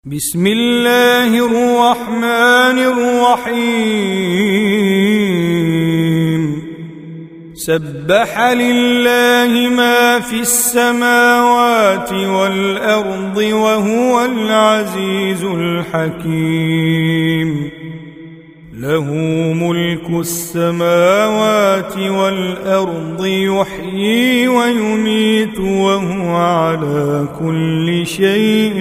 بسم الله الرحمن الرحيم سبح لله ما في السماوات والأرض وهو العزيز الحكيم له ملك السماوات والأرض يحيي ويميت وهو على كل شيء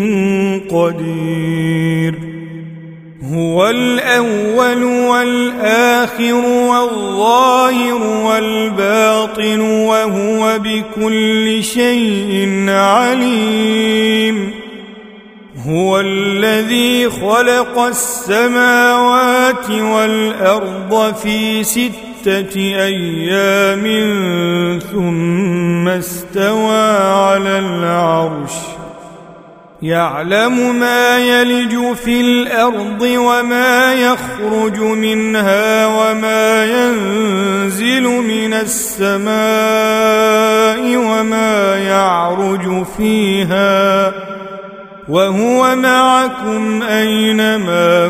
قدير هو الأول والآخر والظاهر والباطن وهو بكل شيء عليم هو الذي خلق السماوات والأرض في 6 أيام ثم استوى على العرش يعلم ما يلج في الأرض وما يخرج منها وما ينزل من السماء وما يعرج فيها وهو معكم أينما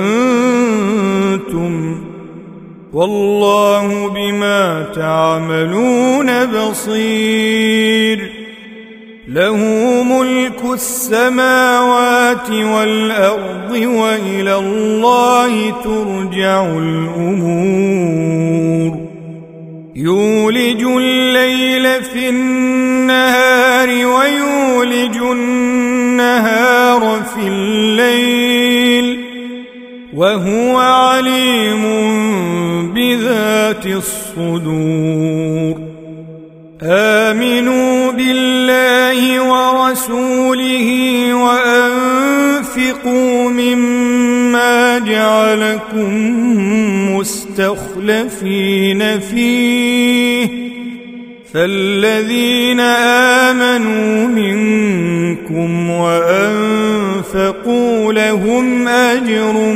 كنتم والله بما تعملون بصير له ملك السماوات والأرض وإلى الله ترجع الأمور يولج الليل في النهار ويولج النهار في الليل وهو عليم بذات الصدور آمنوا بالله ورسوله وأنفقوا مما جعلكم مستخلفين فيه فالذين آمنوا منكم وأنفقوا لهم أجر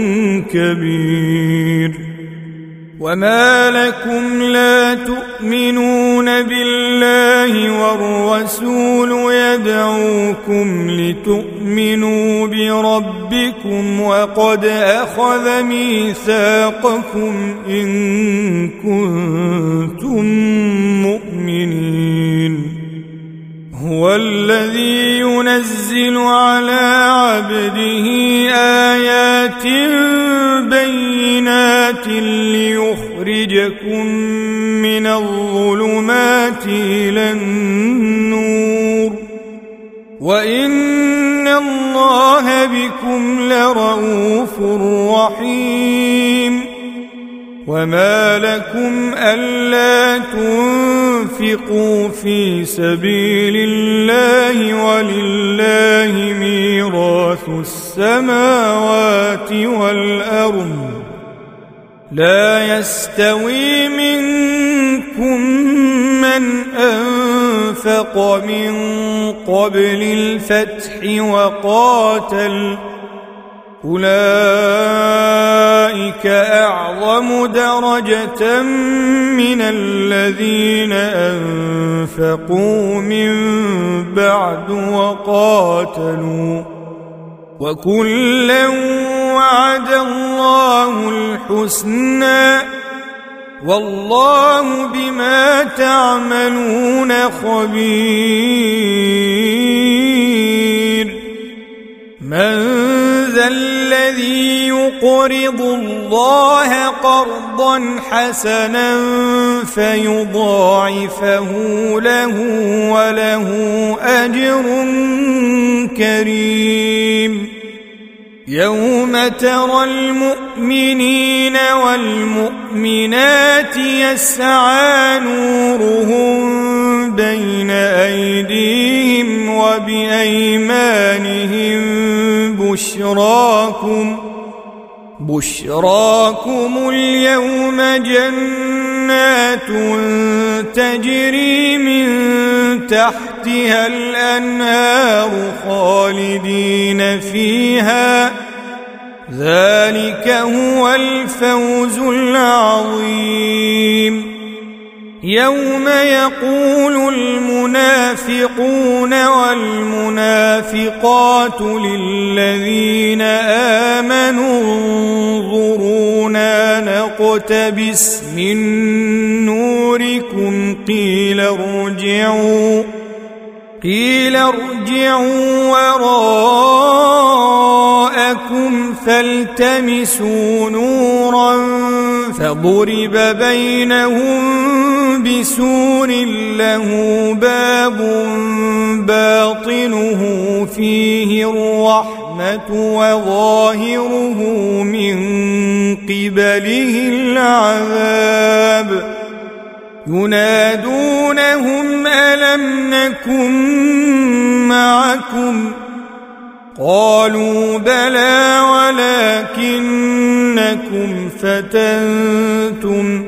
كبير وما لكم لا تؤمنون بالله والرسول يدعوكم لتؤمنوا بربكم وقد أخذ ميثاقكم إن كنتم مؤمنين هو الذي ينزل على عبده آيات بينات ليخرجكم من الظلمات إلى النور وإن الله بكم لرءوف رحيم وما لكم ألا تنفقوا في سبيل الله ولله ميراث السماوات والأرض لا يستوي منكم من أنفق من قبل الفتح وقاتل أولئك أعظم درجة من الذين أنفقوا من بعد وقاتلوا وكلا وعد الله الحسنى والله بما تعملون خبير من ذا الذي يقرض الله قرضا حسنا فيضاعفه له وله أجر كريم يوم ترى المؤمنين والمؤمنات يسعى نورهم بين أيديهم وبأيمانهم بشراكم اليوم جنات تجري من تحتها الأنهار خالدين فيها ذلك هو الفوز العظيم يوم يقول المنافقون والمنافقات والنافقات للذين آمنوا انظرونا نقتبس من نوركم قيل ارجعوا وراءكم فالتمسوا نورا فضرب بينهم بسور له باب باطنه فيه الرحمة وظاهره من قبله العذاب ينادونهم ألم نكن معكم قالوا بلى ولكنكم فتنتم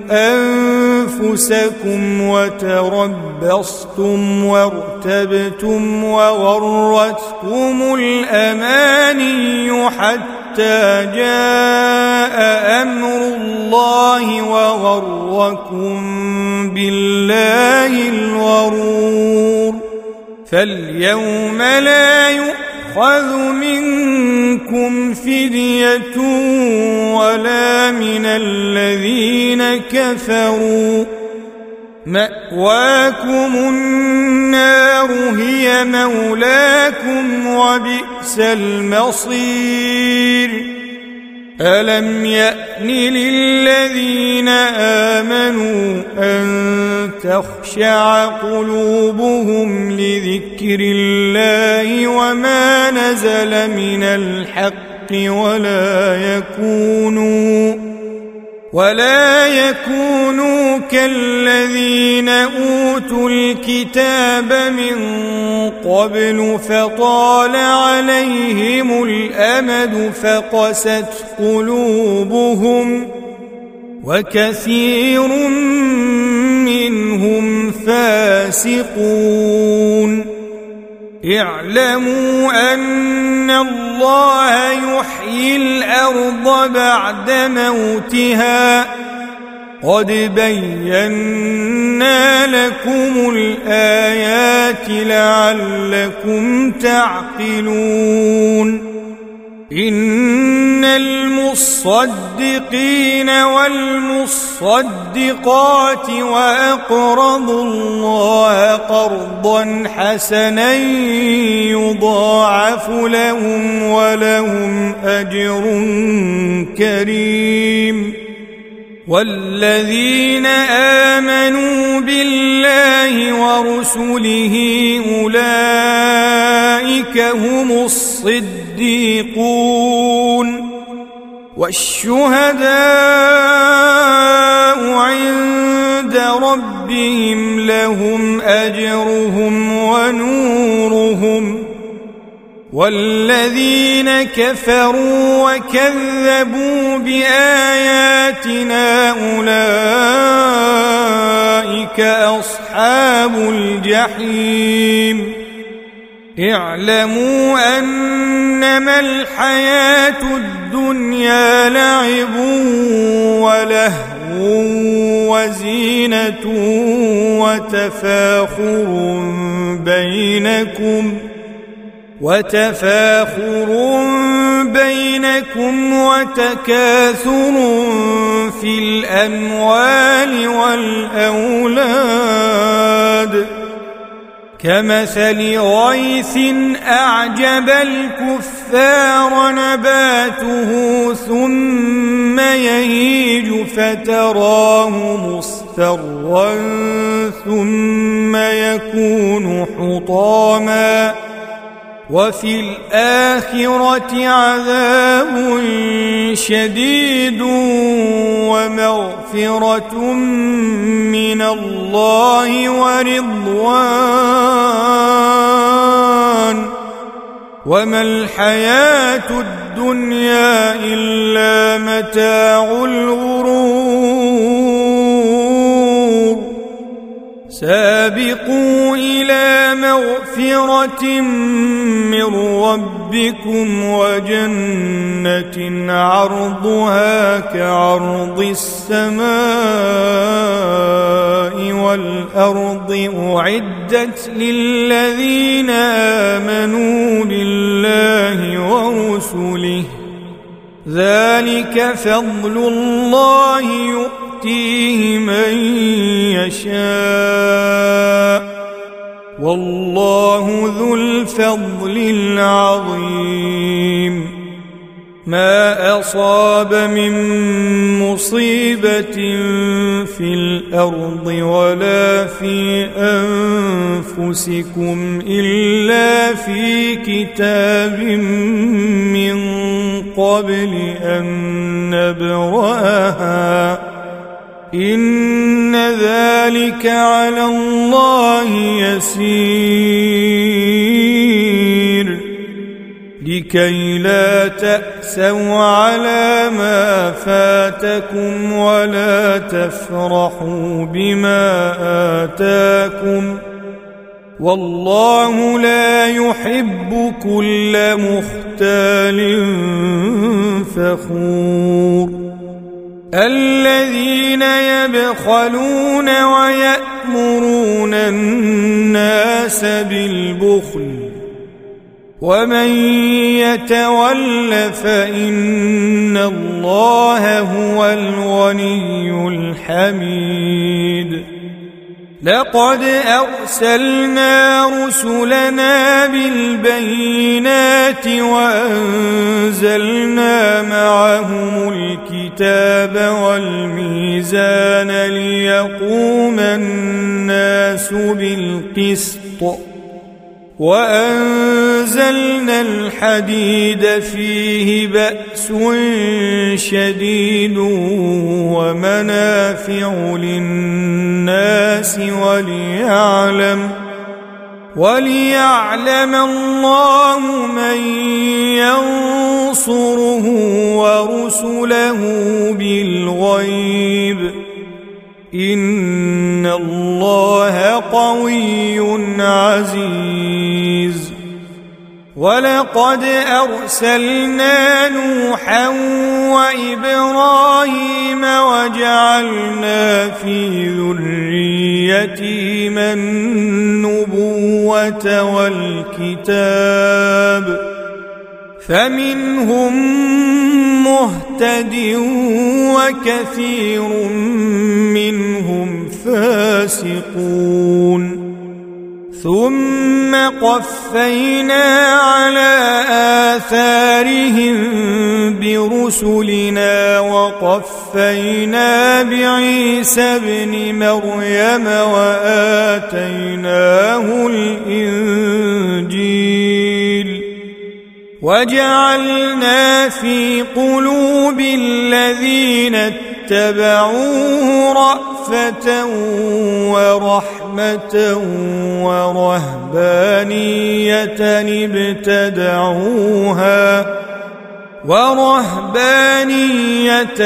أنفسكم وتربصتم وارتبتم وغرتكم الأماني حتى جاء أمر الله وغركم بالله الغرور فاليوم لا يؤخذ منكم فدية ولا من الذين كفروا مأواكم النار هي مولاكم وبئس المصير ألم يأن للذين آمنوا أن تخشع قلوبهم لذكر الله وما نزل من الحق ولا يكونوا كالذين أوتوا الكتاب من قبل فطال عليهم الأمد فقست قلوبهم وكثير منهم فاسقون اعلموا أن الله يحيي الأرض بعد موتها قد بينا لكم الآيات لعلكم تعقلون إن المصدقين والمصدقات وأقرضوا الله قرضا حسنا يضاعف لهم ولهم أجر كريم والذين آمنوا بالله ورسله أولئك هم الصديقون والشهداء عند ربهم لهم أجرهم ونورهم والذين كفروا وكذبوا بآياتنا أولئك أصحاب الجحيم اعلموا أنما الحياة الدنيا لعب ولهو وزينة وتفاخر بينكم وتكاثر في الأموال والأولاد كمثل غيث أعجب الكفار نباته ثم يهيج فتراه مصفرا ثم يكون حطاما وفي الآخرة عذاب شديد ومغفرة من الله ورضوان وما الحياة الدنيا إلا متاع الغرور سابقوا إلى مغفرة من ربكم وجنة عرضها كعرض السماء والأرض أعدت للذين آمنوا ورسله ذلك فضل الله يؤتيه من يشاء والله ذو الفضل العظيم ما أصاب من مصيبة في الأرض ولا في أنفسكم إلا في كتاب من قبل أن نبرأها إن ذلك على الله يسير لكي لا تأسوا على ما فاتكم ولا تفرحوا بما آتاكم والله لا يحب كل مختال فخور الذين يبخلون ويأمرون الناس بالبخل ومن يتول فإن الله هو الغني الحميد لقد أرسلنا رسلنا بالبينات وأنزلنا معهم الكتاب والميزان ليقوم الناس بالقسط وأنزلنا الحديد فيه بأس شديد ومنافع للناس وليعلم الله من ينصره ورسله بالغيب إن الله قوي عزيز ولقد أرسلنا نوحا وإبراهيم وجعلنا في ذريتهما النبوة والكتاب فمنهم مهتد وكثير منهم فاسقون ثم قفينا على آثارهم برسلنا وقفينا بعيسى ابن مريم وآتيناه الإنجيل وجعلنا في قلوب الذين اتبعوه رأفة ورحمة ورهبانية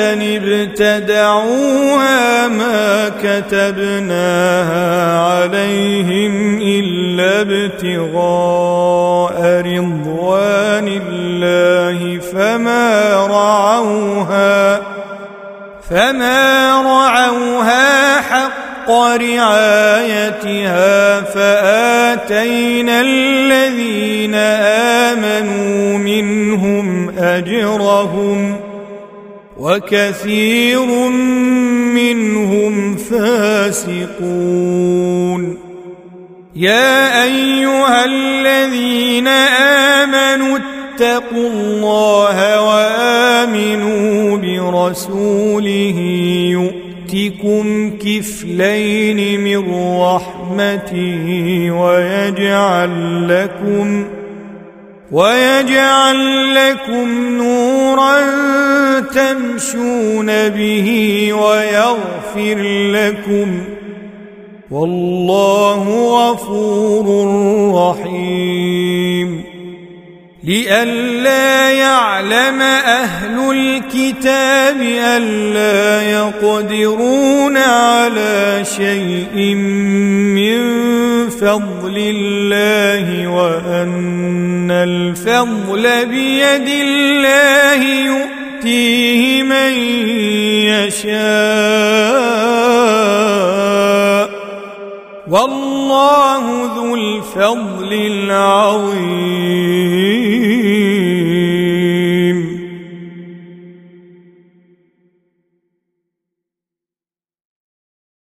ابتدعوها ما كتبناها عليهم إلا ابتغاء رضوان الله فما رعوها حق رعايتها فآتينا الذين آمنوا منهم أجرهم وكثير منهم فاسقون يا أيها الذين آمنوا اتقوا الله وآمنوا برسوله يؤتكم كفلين من رحمته ويجعل لكم نورا تمشون به ويغفر لكم والله غفور رحيم لئلا يعلم أهل الكتاب ألا يقدرون على شيء من فضل الله وأن الفضل بيد الله يؤتيه من يشاء والله ذو الفضل العظيم